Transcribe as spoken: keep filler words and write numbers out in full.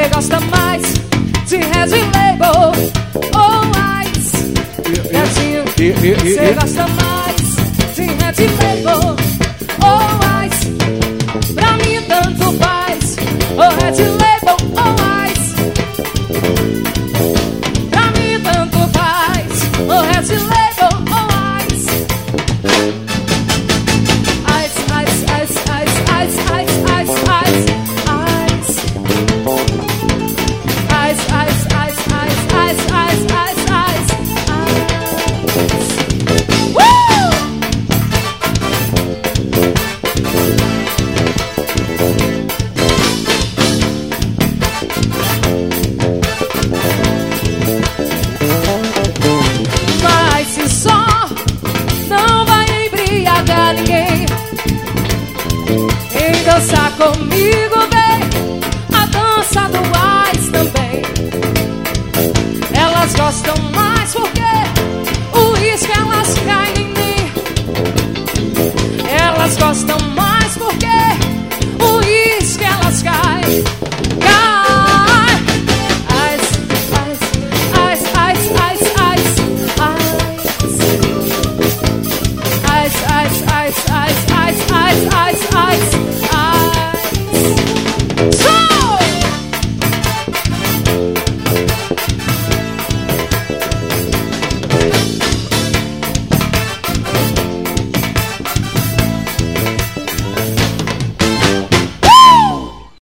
Cê gosta mais de Red Label ou Ice? Gatinho, cê gosta mais de Red Label ou Ice? Pra mim tanto faz, ou Red Label ou Ice. Pra mim tanto faz, ou Red Label ou Ice. Ice, ice, ice, ice, ice, ice, ice, ice, ice. Ice, ice, ice, ice, ice, ice, ice, ice, ice. Woo! Mas se só não vai embriagar ninguém em dançar comigo,